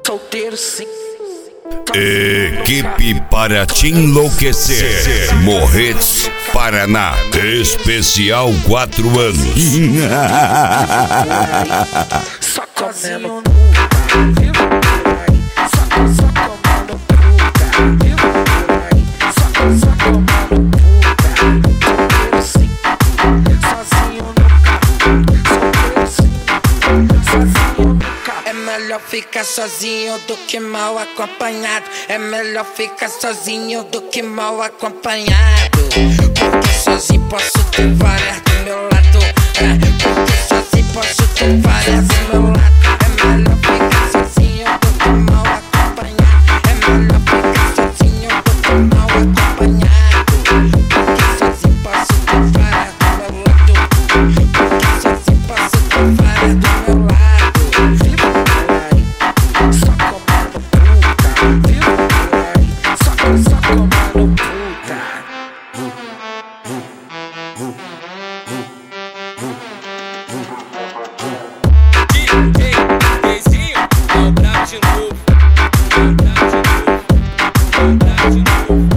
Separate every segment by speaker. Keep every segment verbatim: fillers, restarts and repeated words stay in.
Speaker 1: Solteiro sim.
Speaker 2: Equipe para te enlouquecer. Morretes, Paraná. Especial quatro anos.
Speaker 1: Só comendo puta, só, só comendo puta, só, só comendo puta. Solteiro sim, sozinho no carro. Solteiro sim, sozinho no carro. É melhor ficar sozinho do que mal acompanhado. É melhor ficar sozinho do que mal acompanhado. Porque sozinho posso ter várias do meu lado. É, porque sozinho posso ter várias do meu lado. É melhor ficar sozinho do que mal acompanhado. É melhor ficar sozinho do que mal acompanhado. Porque sozinho posso ter várias do meu lado. Porque sozinho posso ter várias do meu lado. Vivo por aí, só comendo puta. Vivo por aí, só, só comendo puta.
Speaker 3: D J Dezinho, é o brabo de novo. É o brabo de novo. É o brabo de novo.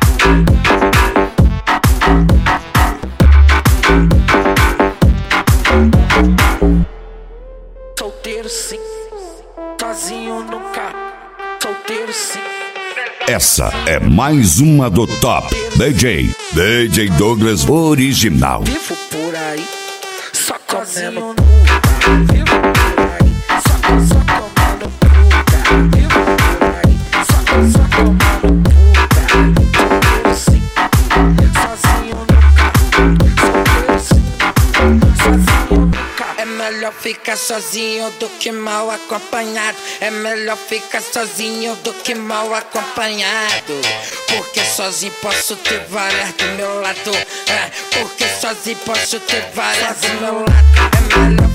Speaker 1: Solteiro sim, sozinho no carro. Solteiro sim.
Speaker 2: Essa é mais uma do Top D J. D J Douglas Original.
Speaker 1: Vivo por aí, só comendo puta. Vivo por aí, só, só comendo puta. Vivo por aí, só, só comendo puta. Solteiro sim, sozinho no carro. Solteiro sim, sozinho no carro. É melhor ficar sozinho do que mal acompanhado. É melhor ficar sozinho do que mal acompanhado. Porque sozinho posso ter várias do meu lado. É, porque sozinho posso ter várias do meu lado. É melhor